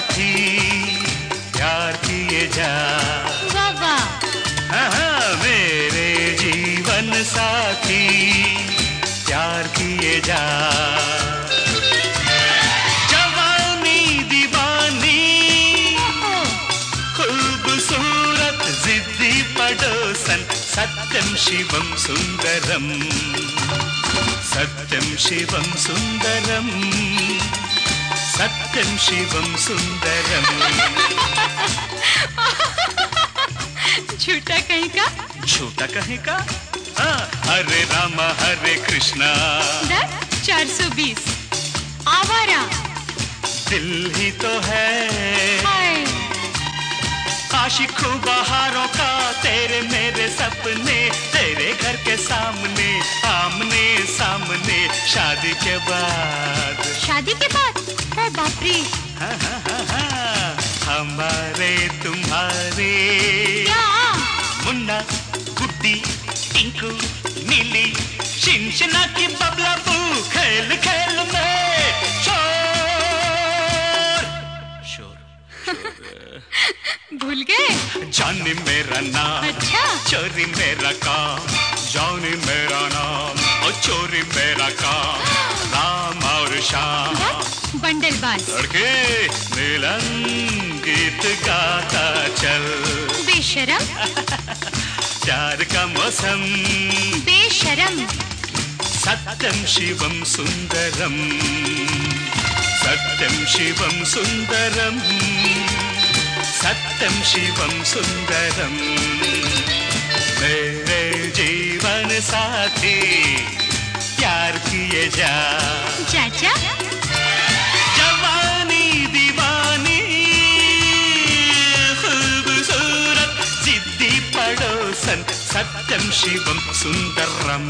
साथी प्यार किए जा। बाबा हाँ, मेरे जीवन साथी प्यार किए जा। जवानी दीवानी खूबसूरत जिद्दी पड़ोसन सत्यम शिवम सुंदरम, सत्यम शिवम सुंदरम, सत्यम शिवम सुंदरम। झूठा कहीं का, झूठा कहीं का। हाँ, हरे रामा हरे कृष्णा 420 आवारा दिल ही तो है। हाय आशिक बहारों का तेरे मेरे सपने, तेरे घर के सामने आमने सामने शादी के बाद। शादी के बाद ओ बाप रे। हाँ हाँ हाँ हाँ, हमारे तुम्हारे क्या मुन्ना गुड्डी टिंकू नीली शिनशिना की बबला बू खेल खेल में शोर शोर। भूल गए? जानी मेरा नाम, अच्छा चोरी मेरा काम, जानी मेरा नाम और चोरी मेरा काम, राम और श्याम बंडलबाज। लड़के मिलन गीत गाता चल, बेशरम प्यार का मौसम बेशरम। सत्यम शिवम सुंदरम, सत्यम शिवम सुंदरम, सत्यम शिवम सुंदरम। मेरे जीवन साथी प्यार किए जा। चाचा जवानी दीवानी खूबसूरत जिद्दी पड़ोसन सत्यम शिवम सुंदरम।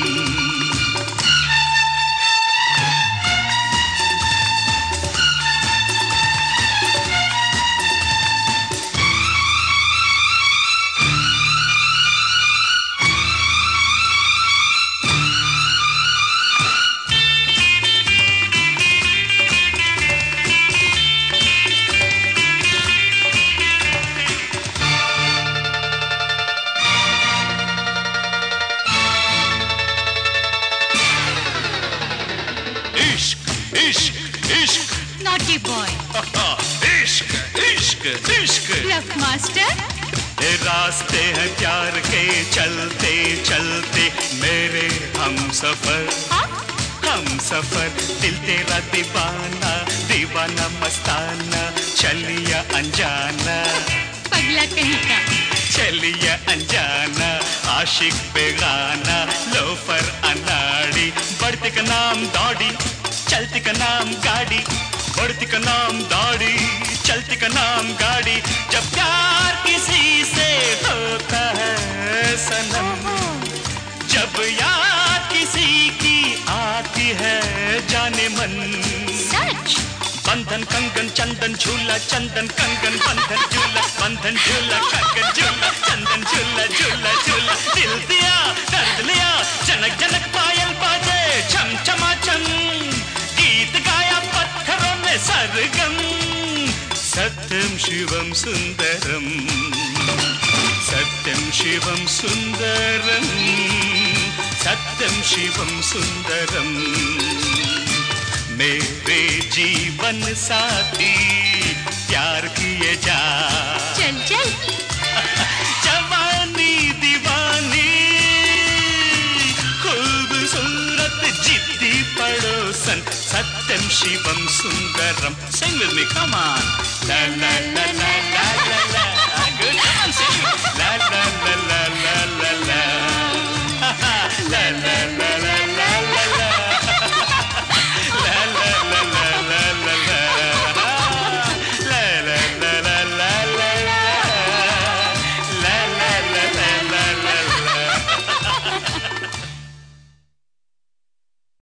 इश्क इश्क इश्क नॉटी बॉय। इश्क इश्क इश्क ब्लफ मास्टर। ये रास्ते हैं प्यार के चलते चलते मेरे हम सफर, हम सफर। दिल तेरा दीवाना दीवाना मस्ताना चलिया अनजाना, पगला कहीं का चलिया अनजाना आशिक बेगाना लोफर अनाड़ी। बढ़ती का नाम दौड़ी चलती का नाम गाड़ी, बढ़ती का नाम दौड़ी चलती का नाम गाड़ी। जब प्यार किसी से होता है सनम, जब याद किसी की आती है जाने मन। सच बंधन कंगन चंदन झूला चंदन कंगन बंधन झूला बंधन झूला कंगन झूला चंदन झूला झूला झूला। दिल दिया दर्द लिया जनक जनक पायल बाजे छम छमा छम, गीत गाया पत्थरों में सरगम। सत्यम शिवम सुंदरम, सत्यम शिवम सुंदरम, सत्यम शिवम सुंदरम। मेरे जीवन साथी प्यार किए जा। चल चल जवानी दीवानी खूबसूरत जिद्दी पड़ोसन सत्यम Shivam Sundaram. Sing with me, come on. La la la la la la la. Good, come on, sing. La la la la la la la. La la